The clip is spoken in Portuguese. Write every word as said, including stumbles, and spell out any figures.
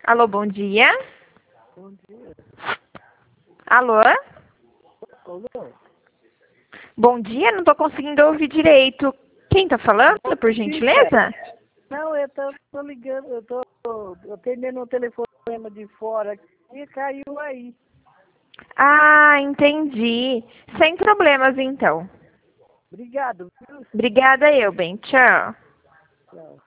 Alô, bom dia. Bom dia. Alô? Alô? Bom dia, não estou conseguindo ouvir direito. Quem está falando, por gentileza? Não, eu tô, tô ligando, eu tô, tô atendendo um telefonema de fora aqui e caiu aí. Ah, entendi. Sem problemas, então. Obrigado, viu? Obrigada eu, bem. Tchau. Tchau.